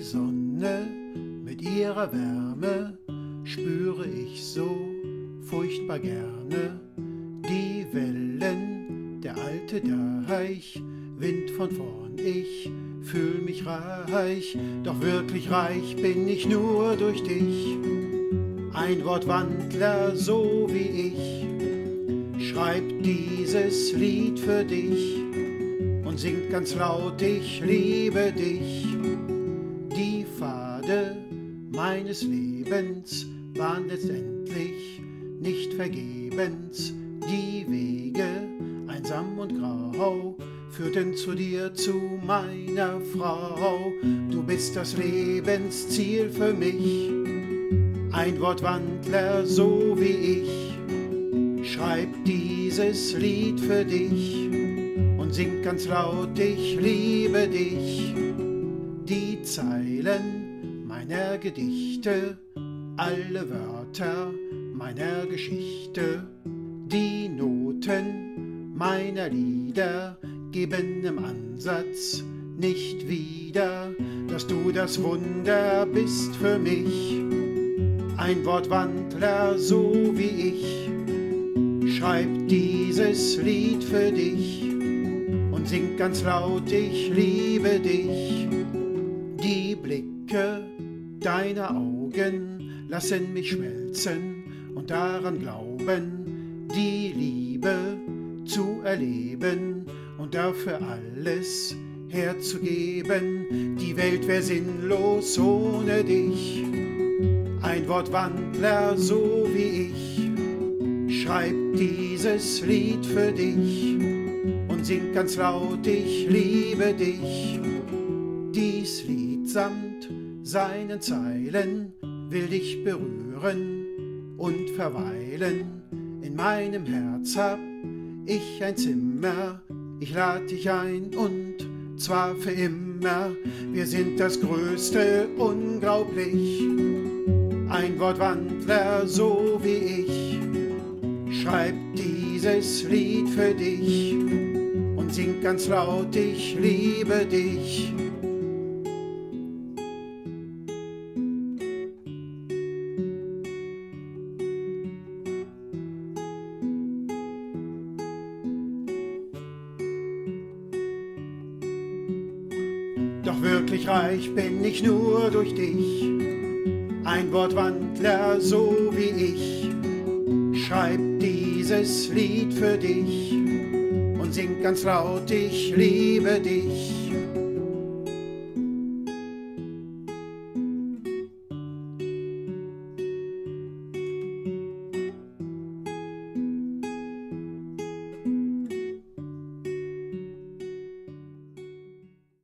Sonne mit ihrer Wärme spüre ich so furchtbar gerne. Die Wellen, der alte Deich, Wind von vorn, ich fühl mich reich, doch wirklich reich bin ich nur durch dich. Ein Wortwandler so wie ich schreibt dieses Lied für dich und singt ganz laut, ich liebe dich. Die Pfade meines Lebens waren letztendlich nicht vergebens. Die Wege, einsam und grau, führten zu dir, zu meiner Frau. Du bist das Lebensziel für mich. Ein Wortwandler so wie ich schreibt dieses Lied für dich und singt ganz laut, ich liebe dich. Die Zeilen meiner Gedichte, alle Wörter meiner Geschichte, die Noten meiner Lieder geben im Ansatz nicht wieder, dass du das Wunder bist für mich. Ein Wortwandler so wie ich schreibt dieses Lied für dich und singt ganz laut, ich liebe dich. Die Blicke deiner Augen lassen mich schmelzen und daran glauben, die Liebe zu erleben und dafür alles herzugeben. Die Welt wär sinnlos ohne dich. Ein Wortwandler so wie ich schreibt dieses Lied für dich und singt ganz laut, ich liebe dich. Dies Lied samt seinen Zeilen will dich berühren und verweilen. In meinem Herz hab ich ein Zimmer, ich lad dich ein und zwar für immer. Wir sind das Größte, unglaublich. Ein Wortwandler so wie ich schreibt dieses Lied für dich und singt ganz laut, ich liebe dich. Doch wirklich reich bin ich nur durch dich. Ein Wortwandler so wie ich schreibt dieses Lied für dich und singt ganz laut, ich liebe dich.